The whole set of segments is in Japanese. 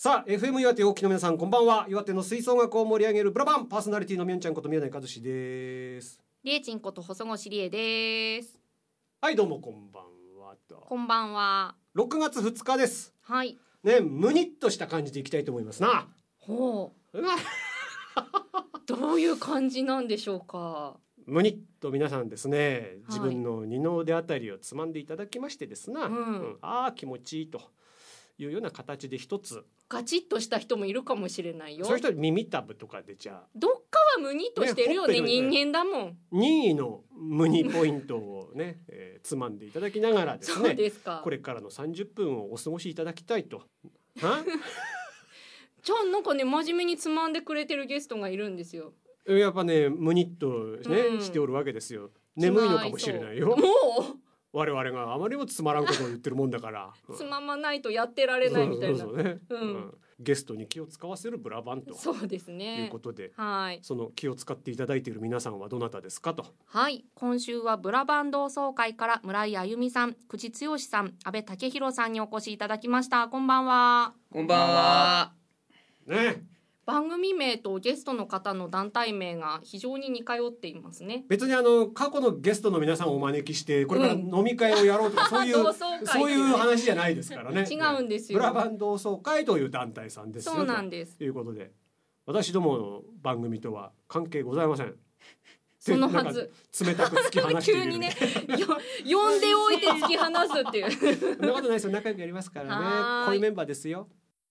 さあ FM 岩手お聞きの皆さんこんばんは。岩手の吹奏楽を盛り上げるブラバンパーソナリティのみおんちゃんこと宮台和志です。 りえちんこと細越りえです。 はいどうもこんばんはと。 こんばんは。 6月2日です。 はいね、むにっとした感じでいきたいと思いますな。 ほうどういう感じなんでしょうか。 むにっと皆さんですね、自分の二の腕あたりをつまんでいただきましてですな、ああ気持ちいいというような形で一つガチッとした人もいるかもしれないよ。 そういう人耳たぶとかでじゃあどっかはムニッとしてるよね、人間だもん。 任意のムニポイントをね、つまんでいただきながらですね、 そうですか。 これからの30分をお過ごしいただきたいとじゃあなんかね真面目につまんでくれてるゲストがいるんですよ。 やっぱねムニッとね、しておるわけですよ。眠いのかもしれないよ。もう我々があまりにもつまらんことを言ってるもんだから、 つままないとやってられないみたいな。 ゲストに気を使わせるブラバンとそうですね。 いうことで、 はい、 その気を使っていただいている皆さんはどなたですかと。 はい、今週はブラバン同窓会から村井あゆみさん、久地剛さん、阿部武弘さんにお越しいただきました。こんばんは。 こんばんは。 ね。 番組名とゲストの方の団体名が非常に似通っていますね。 別に過去のゲストの皆さんをお招きしてこれから飲み会をやろうとか、そういう話じゃないですからね。 違うんですよ。 ブラバン同窓会という団体さんですよ。 そうなんです。 ということで私どもの番組とは関係ございません。 そのはず。 冷たく突き放している。 急にね呼んでおいて突き放すっていう。 そんなことないですよ。仲良くやりますからね。こういうメンバーですよ。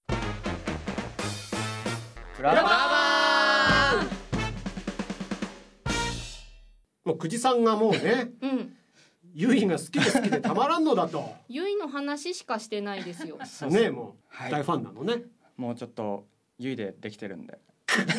ブラバーもう久慈さんがもうね、ゆいが好きで好きでたまらんのだと。 ゆいの話しかしてないですよ。 ね、もう大ファンなのね。 もうちょっとゆいでできてるんで。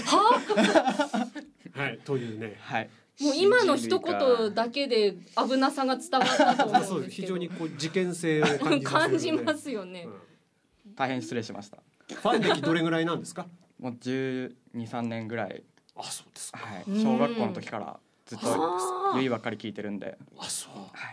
はいというね。 はい。 もう今の一言だけで危なさが伝わったと思うんですけど。 非常にこう事件性を感じますよね。 大変失礼しました。 ファン歴どれぐらいなんですか。 もう12、3年ぐらい。 あ、そうですか。 はい。小学校の時からずっとゆいばっかり聞いてるんで。 あ、そう。 はい。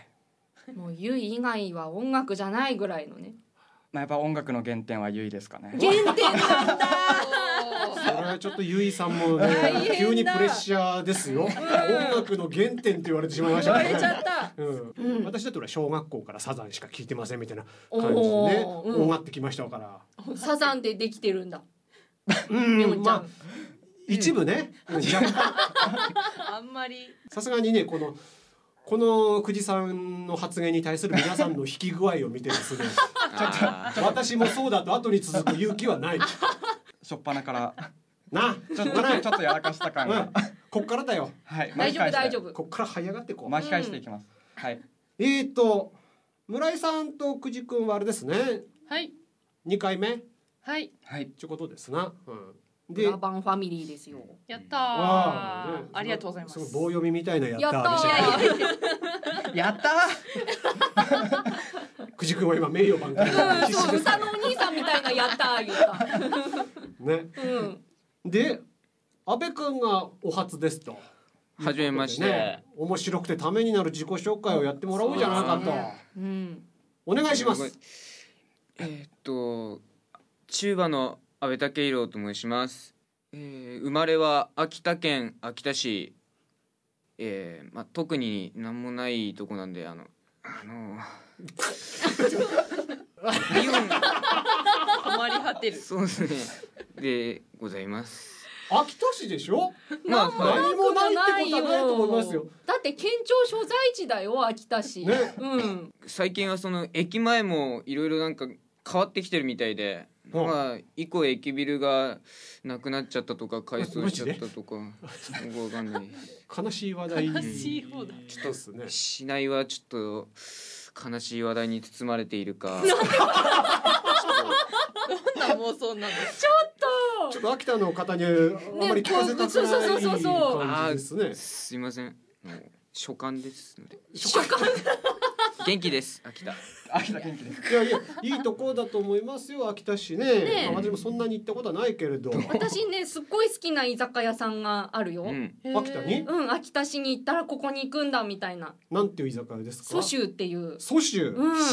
もうゆい以外は音楽じゃないぐらいのね。 まあやっぱ音楽の原点はゆいですかね。 原点なんだ。 それはちょっとゆいさんもね、急にプレッシャーですよ。音楽の原点って言われてしまいましたね。 言われちゃった。 私だと小学校からサザンしか聞いてませんみたいな感じでね、音楽ってきましたから。 サザンでできてるんだ。 まあ一部ね。 あんまり。 さすがにねこの久慈さんの発言に対する皆さんの引き具合を見てですね、私もそうだと後に続く勇気はない。 しょっぱなからな、 ちょっとやらかした感が。 こっからだよ。 はい。 大丈夫。 こっから這い上がってこう。 巻き返していきます。はい。 村井さんと久慈くんはあれですね。 はい。 2回目。 はい。 はい。 ってことですな。 ブラバンファミリーですよ。 やったー。ありがとうございます。 棒読みみたいなやったーでしたやったー。久慈くんは今名誉挽回必死です。 うさのお兄さんみたいなやったー言った。 ね。で、阿部くんがお初ですと。 はじめまして。 面白くてためになる自己紹介をやってもらおうじゃないかと。お願いします。 チューバの阿部武弘と申します。生まれは秋田県秋田市。特になんもないとこなんでリオン困り果てる。 そうですね。でございます。 秋田市でしょ。 何もないってことはないと思いますよ。 だって県庁所在地だよ秋田市。 最近はその駅前もいろいろなんか変わってきてるみたいで。以降駅ビルがなくなっちゃったとか改装しちゃったとかわかんない。 悲しい話題。 悲しい方だ。 ちょっと市内はちょっと悲しい話題に包まれているか。 どんな妄想なの。 ちょっと秋田の方にあまり聞かせたくない感じですね。 すいません。所感ですので。 所感。 元気です。秋田元気です。 いいところだと思いますよ秋田市ね。私もそんなに行ったことはないけれど。 私ねすっごい好きな居酒屋さんがあるよ。 秋田に？ 秋田市に行ったらここに行くんだみたいな。 なんていう居酒屋ですか？ 蘇州っていう。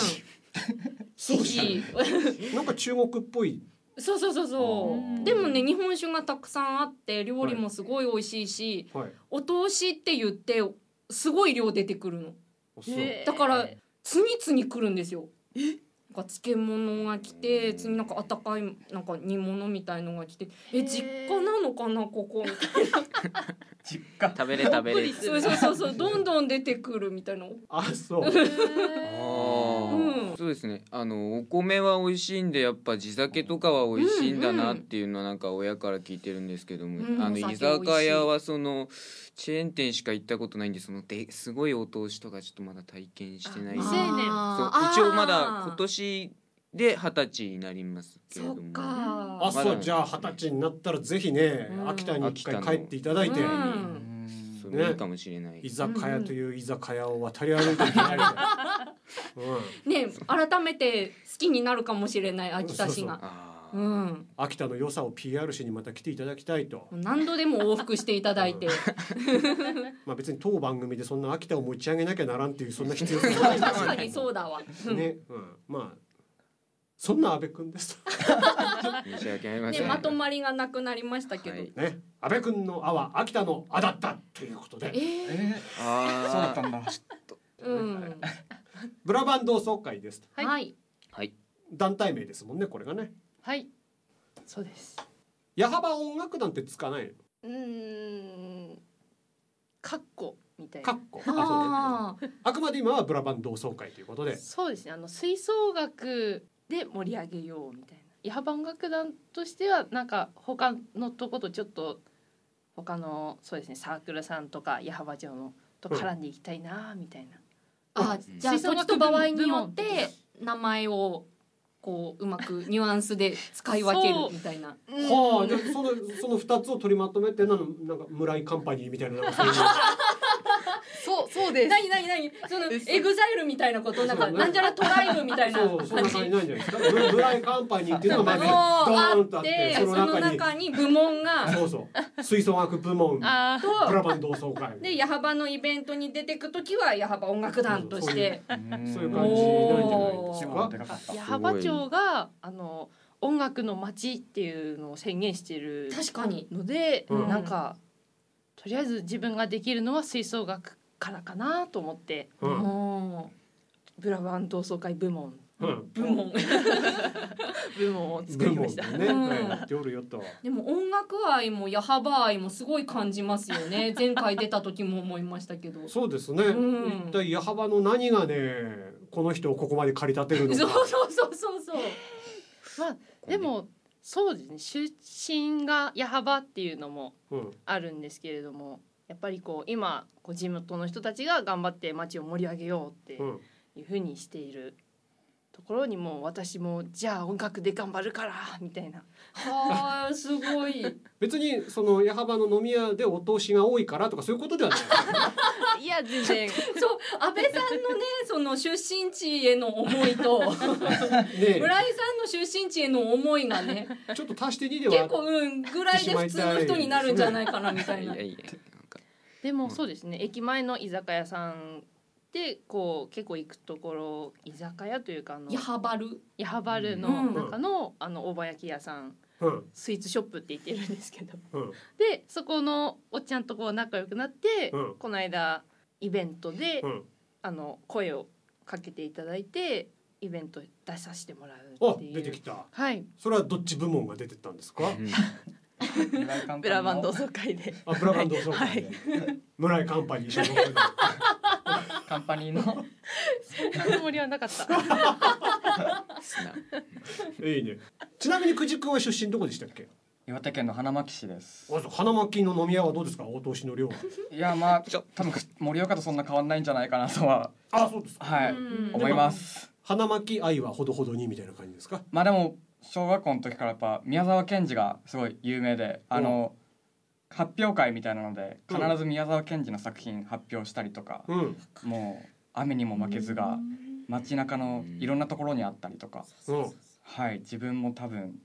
蘇州。 蘇州。 なんか中国っぽいそうそうそうそあーう。でもね日本酒がたくさんあって料理もすごい美味しいし、 はい。 お通しって言ってすごい量出てくるの。 そう。 だから次々来るんですよ。なんか漬物が来て次なんか温かいなんか煮物みたいのが来て実家なのかなここみたいな実家食べれ食べれそうそうそうそうどんどん出てくるみたいな。 あ、そう。 うんそうですね。お米は美味しいんでやっぱ地酒とかは美味しいんだなっていうのはなんか親から聞いてるんですけども、居うんお酒美味しい酒屋はそのチェーン店しか行ったことないんで、そのですごいお通しとかちょっとまだ体験してないんで。 未成年そう一応まだ今年で20歳になりますけれども。 そっかあ、 まだそう。じゃあ20歳になったらぜひね、 うん秋田に一回帰っていただいて、 うんそれいいかもしれない。 居酒屋という居酒屋を渡り歩いていただいて、 ね改めて好きになるかもしれない秋田市が。 あーうん秋田の良さを PR しにまた来ていただきたいと。 何度でも往復していただいてまあ別に当番組でそんな秋田を持ち上げなきゃならんっていうそんな必要性はないんです確かにそうだわ。 ね。まあそんな安倍くんです。 申し訳ありません。 ねまとまりがなくなりましたけど。 はいね。安倍くんの「あ」は秋田の「あ」だったということで、 そうだったんだ。 うんブラバン同窓会です。 はいはいはい。 団体名ですもんねこれがね。 はいそうです。 矢幅音楽団ってつかないの？ カッコみたいな。 かっこ。 あーあくまで今はブラバン同窓会ということで。 そうですね。吹奏楽で盛り上げようみたいな。矢幅音楽団としてはなんか他のとことちょっと他のそうですねサークルさんとか矢幅町のと絡んでいきたいなみたいな。 あじゃあ吹奏楽時と場合によっ部て名前をこううまくニュアンスで使い分けるみたいな。 はあ、じゃあその二つを取りまとめてなんか村井カンパニーみたいななんかそういうそうです。 何そのエグザイルみたいなことなんかなんじゃらトライブみたいなそうそんな感じ。 感じなんじゃないですか。村井カンパニーっていうのがまずドあーンとあってってそそのの中に中に部門がそう吹奏楽部門ブあとラバン同窓会で矢幅のイベントに出てくときは矢幅音楽団としてそういう感じなんじゃないですか。 でかかった矢幅町が音楽の街っていうのを宣言してる確かに。 ので、 うんなんかとりあえず自分ができるのは吹奏楽からかなと思ってうんもブラバン同窓会部門うん部門部門を作部門りました。 でねうんやっておるよと。 でも音楽愛も矢幅愛もすごい感じますよね。前回出た時も思いましたけど。 そうですね。 うん一体矢幅の何がねこの人をここまで駆り立てるのそうか。 そう。 まあでもそうですね出身が矢幅っていうのもうんあるんですけれどもやっぱり今地元の人たちが頑張って町を盛り上げようってうん。 いうふうにしているところにも私もじゃあ音楽で頑張るからみたいな。 はあすごい。 別にその矢幅の飲み屋でお通しが多いからとかそういうことではない。 いや全然そう安倍さんのねその出身地への思いとね村井さんの出身地への思いがねちょっと足して2では結構ぐらいで普通の人になるんじゃないかなみたいな。 いやいやなんかでもそうですね駅前の居酒屋さんで結構行くところ居酒屋というか矢幅る。 矢幅るの中の大葉焼き屋さんうんスイーツショップって言ってるんですけどうんでそこのおっちゃんと仲良くなって、 うんこの間イベントで、 うん声をかけていただいてイベント出させてもらうあっていう出てきた。 はいそれはどっち部門が出てったんですか。 ブラバン同窓会であブラバン同窓会で村井カンパニー所属のカンパニーのそんなつもりはなかったいいね。ちなみに久慈君は出身どこでしたっけ。 岩手県の花巻市です。 花巻の飲み屋はどうですかお通しの量は。 いやまあ多分盛岡とそんな変わんないんじゃないかなとはあそうですか。 はいうん思います。 花巻愛はほどほどにみたいな感じですか。 まあでも小学校の時からやっぱ宮沢賢治がすごい有名で発表会みたいなので必ず宮沢賢治の作品発表したりとか、 うんもう雨にも負けずが街中のいろんなところにあったりとか、 うん。 はい自分も多分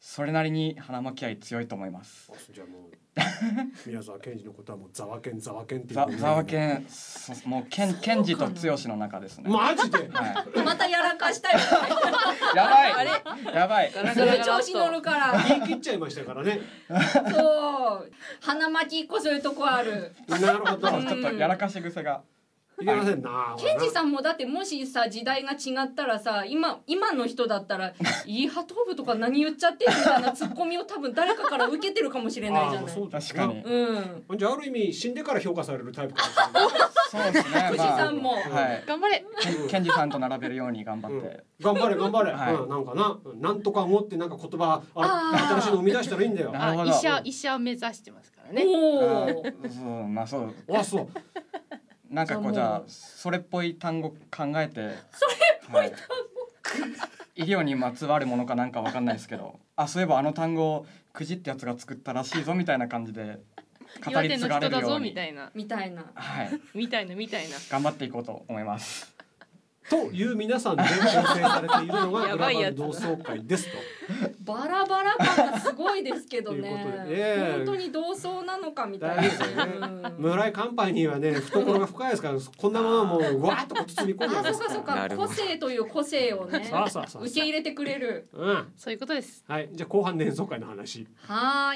それなりに花巻愛強いと思います。 じゃあもう宮沢賢治のことはもうざわけんっていうざわけん、もう賢治と剛の中ですね。 マジで、 はまたやらかしたよねい、やばいあれやばい、 それ調子乗るから言い切っちゃいましたからね。 そう花巻こそういうとこある。 なるほど、 ちょっとやらかし癖がいけませんな。 ケンジさんもだってもしさ時代が違ったらさ今の人だったらイーハトーブとか何言っちゃってるみたいなツッコミを多分誰かから受けてるかもしれないじゃない。 そう確かに。 うん。 じゃあある意味死んでから評価されるタイプかもしれない。 そうですね。 富士山も、 はい。 頑張れ。 ケンジさんと並べるように頑張って。 頑張れ頑張れ。 はいなんかなんとか思ってなんか言葉新しいの生み出したらいいんだよ。 なるほど。 医者を目指してますからね。 おお。 そうまあそう。 あそう。 なんかこうじゃあそれっぽい単語考えて。それっぽい単語。 医療にまつわるものかなんかわかんないですけど、そういえばあの単語をくじってやつが作ったらしいぞみたいな感じで語り継がれるようにみたいなみたいなみたいな頑張っていこうと思います。 という皆さんで構成されているのがブラバン同窓会ですと。 バラバラ感がすごいですけどね。 本当に同窓なのかみたいな。 村井カンパニーはね懐が深いですからこんなままもうわーっと包み込んでますから。 そうか個性という個性をね受け入れてくれる。 そういうことです。 はい、じゃあ後半の演奏会の話。 はい。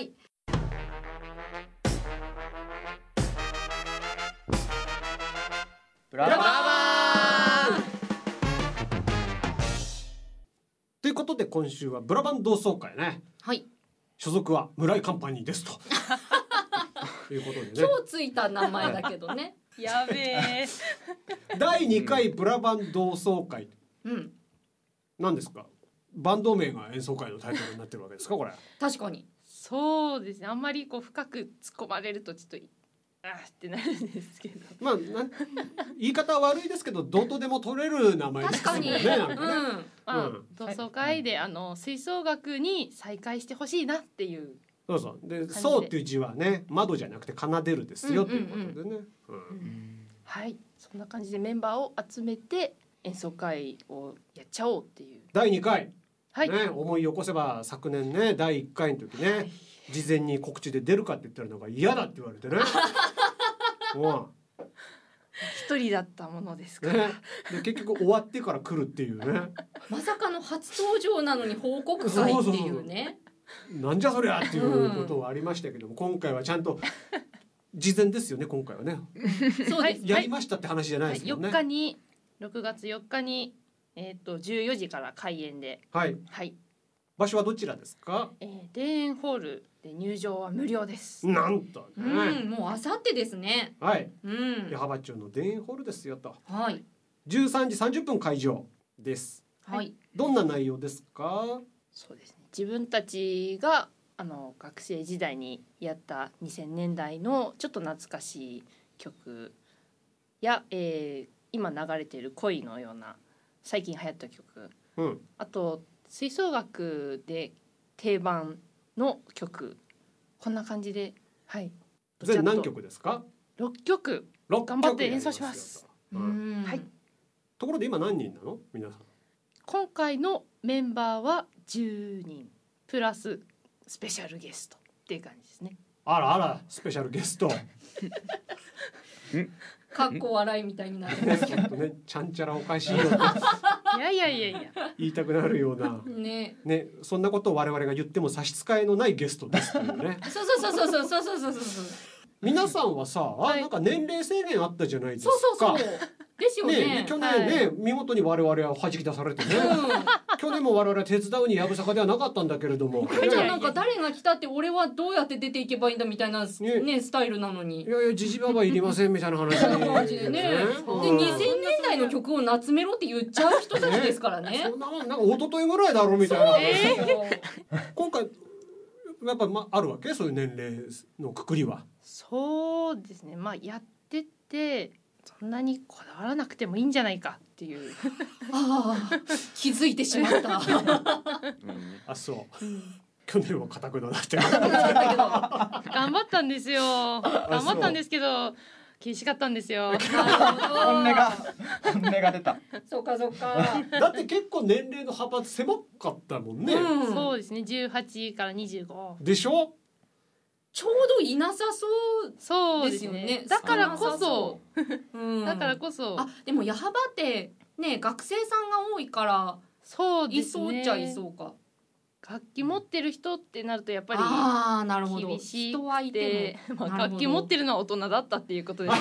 ブラバー。 ということで今週はブラバン同窓会ね。 はい。 所属は村井カンパニーですと。ということでね。 今日ついた名前だけどね。 やべえ。 第2回ブラバン同窓会。 うん。 何ですか。バンド名が演奏会のタイトルになってるわけですかこれ。 確かに。 そうですね。あんまりこう深く突っ込まれるとちょっとってなるんですけど。 まあ言い方は悪いですけどどうとでも取れる名前ですもんね。なんかね。 同窓会で吹奏楽に再開してほしいなっていう。 そうそうでそうっていう字はね窓じゃなくて奏でるですよっていうことでね。 はいそんな感じでメンバーを集めて演奏会をやっちゃおうっていう。 第2回。 はい。 ね思い起こせば昨年ね第1回の時ね事前に告知で出るかって言ったらなんか嫌だって言われてね。 一人だったものですから、 ね、で結局終わってから来るっていうね。 まさかの初登場なのに報告会っていうね。 なんじゃそりゃっていうことはありましたけども、今回はちゃんと事前ですよね今回はね。 そうです。 やりましたって話じゃないですもんね。 4日に6月4日に14時から開演で。 はいはい。 場所はどちらですか。 田園ホールで入場は無料です。 なんとね。 もうあさってですね。 はい。矢巾町の田園ホールですよと。 はい。 13時30分会場です。 はい。 どんな内容ですか。 そうですね。自分たちが学生時代にやった2000年代のちょっと懐かしい曲や、今流れている恋のような最近流行った曲、あと吹奏楽で定番の曲こんな感じで、はい。 全何曲ですか。 6曲頑張って演奏します。はい。 ところで今何人なの皆さん。 今回のメンバーは10人プラススペシャルゲストっていう感じですね。 あらあらスペシャルゲスト。 かっこ笑いみたいになってますけどね、ちゃんちゃらおかしいよっていや言いたくなるようなねそんなことを我々が言っても差し支えのないゲストですっていうね。 そう。 皆さんはさ、なんか年齢制限あったじゃないですか。 そうですよね。 去年ね、見事に我々は弾き出されてね。去年も我々は手伝うにやぶさかではなかったんだけれども。 じゃあなんか誰が来たって俺はどうやって出ていけばいいんだみたいなねスタイルなのに。 いやジジババいりませんみたいな話。 感じでね。で2000年代の曲を夏メロって言っちゃう人たちですからね。 そんなもんなんか一昨日ぐらいだろうみたいな話。今回やっぱあるわけそういう年齢のくくりは。 そうですね。まあやってて。そんなにこだわらなくてもいいんじゃないかっていう気づいてしまったあそう、去年は堅くなって頑張ったんですよ。頑張ったんですけど厳しかったんですよ。 本音が出た。 そうかそうか。 だって結構年齢の派閥狭かったもんね、 うんそうですね。18から25。 でしょ。 ちょうどいなさそうそうですですよねね。だからこそ、 うんだからこそ、 あでも矢幅ってね学生さんが多いからいそうですね。 そうっちゃいそうか。 楽器持ってる人ってなるとやっぱりああなるほど。 厳し人はいてで、 も、 まあ、 なるほど楽器持ってるのは大人だったっていうことですね。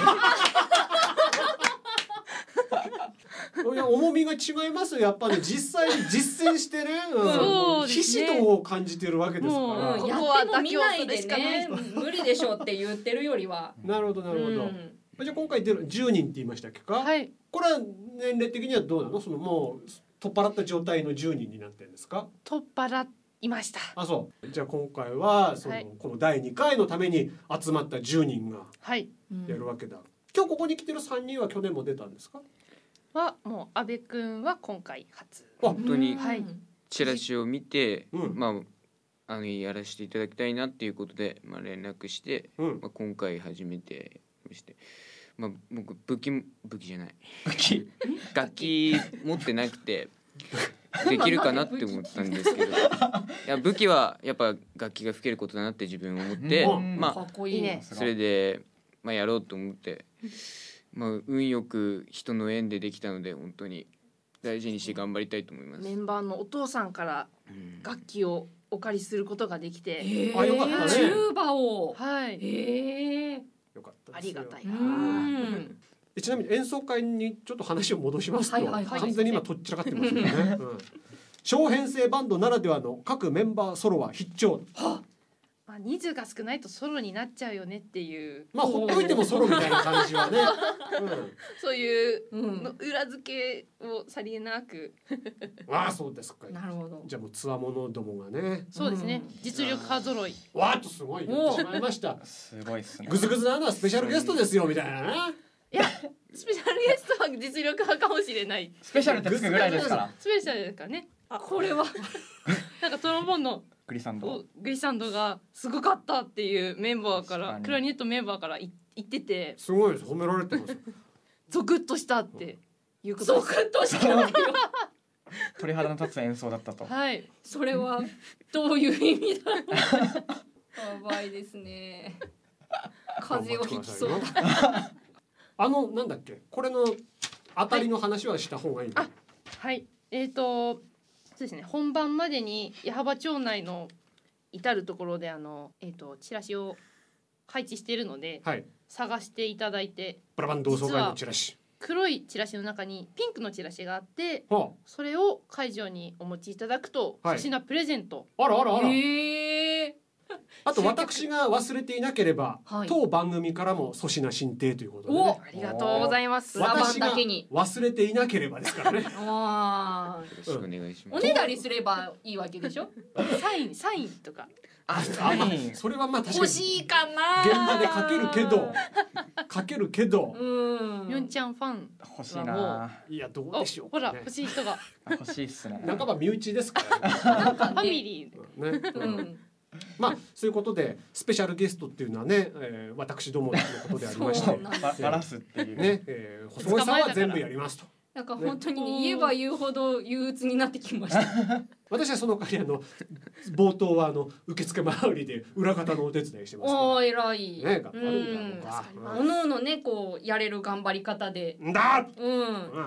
いや重みが違いますよやっぱり、実際に実践してね、 そうですねひしとを感じてるわけですから、 もやここはっても見ないで妥協するしかないね無理でしょって言ってるよりは。 なるほどなるほど、じゃあ今回出る10人って言いましたっけか、 はい。 これは年齢的にはどうなの、そのもう取っ払った状態の10人になってるんですか。 取っ払いました。 あそうじゃあ今回はその、 はい、 この第2回のために集まった10人がはい。 やるわけだ、今日ここに来てる3人は去年も出たんですか。 はもう阿部くんは今回初。 本当にはいチラシを見て、 うんまあやらせていただきたいなっていうことで、連絡して、 うん今回初めてして、僕武器じゃない武器楽器持ってなくてできるかなって思ったんですけどいや武器はやっぱ楽器が吹けることだなって自分思って、 うんかっこいいね。 それで、やろうと思って、運よく人の縁でできたので本当に大事にして頑張りたいと思います。 メンバーのお父さんからうん楽器をお借りすることができて、 あよかったねチューバを。 はい。 へえ。 よかったあですようりがたいな。 ん。 ちなみに演奏会にちょっと話を戻しますと、 はいはいはい完全に今とっちらかってますよね、小編成バンドならではの各メンバーソロは必聴。 人数が少ないとソロになっちゃうよねっていう、 ほっといてもソロみたいな感じはね、 そういううんの裏付けをさりげなく、 ああそうですか。 なるほど。 じゃあもうつわものどもがね、 そうですね、 うん実力派揃い。 わーっとすごい言ってしまいましたすごいっすね。 グズグズなのはスペシャルゲストですよみたいなね。 いやスペシャルゲストは実力派かもしれない。 スペシャルってつくぐらいですから。 スペシャルですかね。 これはなんかトロンボーンのグリサンド。 グリサンドがすごかったっていうメンバーから確かにクラリネットメンバーから言ってて、 すごいです、褒められてます。 ゾクッとしたっていうことです。 ゾクッとしたよ。 鳥肌の立つ演奏だったと。 はい。 それはどういう意味だろう。やばいですね。風邪をひきそうだ。 なんだっけ、これの当たりの話はした方がいいの、 はい。そうですね。本番までに矢巾町内の至るところでチラシを配置しているので、 はい、 探していただいて、 ブラバン同窓会のチラシ。 黒いチラシの中にピンクのチラシがあって、 はそれを会場にお持ちいただくとはい粗品プレゼント。 あらあらあら、 へえ。 あと私が忘れていなければ、 はい当番組からも粗品進呈ということでおね、 ありがとうございます。 ラバン私がだけに忘れていなければですからね。 あよろしくお願いしあ。おます。 ねだりすればいいわけでしょ。 サインとか。 あそれはまあ確かに欲しいかな。 現場でかけるけど、 うん。 ミョンちゃんファン欲しいな。 いやどうおでしょうかねほら欲。しい人が欲しいっすね。 半ば身内ですからね。 ファミリー。 ね、 うん。 まあそういうことでスペシャルゲストっていうのはね、私どものことでありましてそうなんですバラすっていう。 ね、細井さんは全部やりますと。 なんか本当にね、言えば言うほど憂鬱になってきました。 私はその代わり冒頭は受付周りで裏方のお手伝いしてますからおー偉い。 ね、頑張るんだろうか。 おのおのねこうやれる頑張り方で。 んだ。 うん。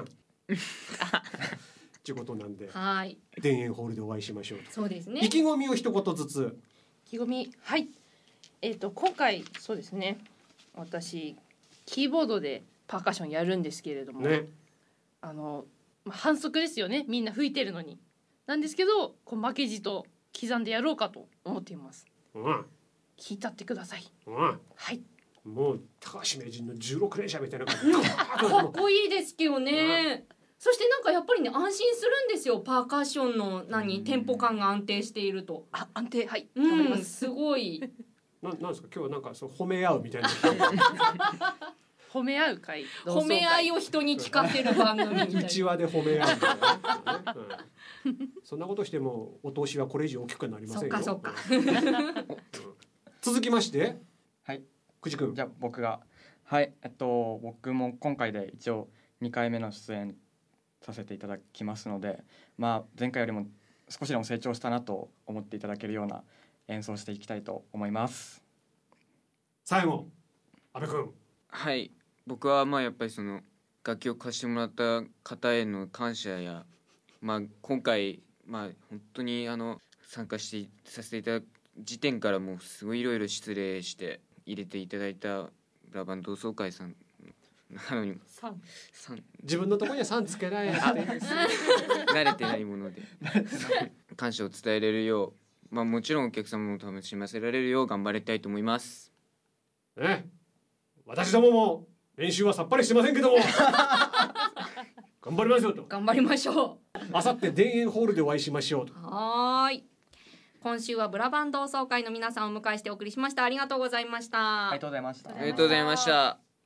っていうことなんで、 はい。 田園ホールでお会いしましょうと。 そうですね意。気込みを一言ずつ。 意気込み、はい。今回そうですね。私キーボードでパーカッションやるんですけれども、 ね。 反則ですよね。みんな吹いてるのに。なんですけど、負けじと刻んでやろうかと思っています。 うん。 聞いたってください。 うん。 はい。 もう高橋名人の16連射みたいな感じ。 かっこいいですけどね。そしてなんかやっぱりね安心するんですよ。パーカッションのテンポ感が安定していると。 安定、はい。頑張りうん、 ます。 すごい。 なんですか今日はなんかそう褒め合うみたいな。 褒め合う会。 褒め合いを人に聞かせる番組みたいな。 内輪で褒め合うみたいなね。そんなことしてもお通しはこれ以上大きくなりませんよ。 そっか続きまして、 はい。 久慈君。 じゃあ僕がはい、僕も今回で一応2回目の出演させていただきますので、前回よりも少しでも成長したなと思っていただけるような演奏していきたいと思います。 最後阿部君。 はい、僕はやっぱりその楽器を貸してもらった方への感謝や、今回本当に参加させていただく時点からもうすごいいろいろ失礼して入れていただいたブラバン同窓会さんなのに自分のところには3つけない慣れてないもので感謝を伝えれるよう、もちろんお客様も楽しませられるよう頑張りたいと思います。 ね、私どもも練習はさっぱりしてませんけども頑張りましょうと。 頑張りましょう。 あさって田園ホールでお会いしましょうと。 はい。今週はブラバン同窓会の皆さんをお迎えしてお送りしました。ありがとうございました。 ありがとうございました。 ありがとうございました。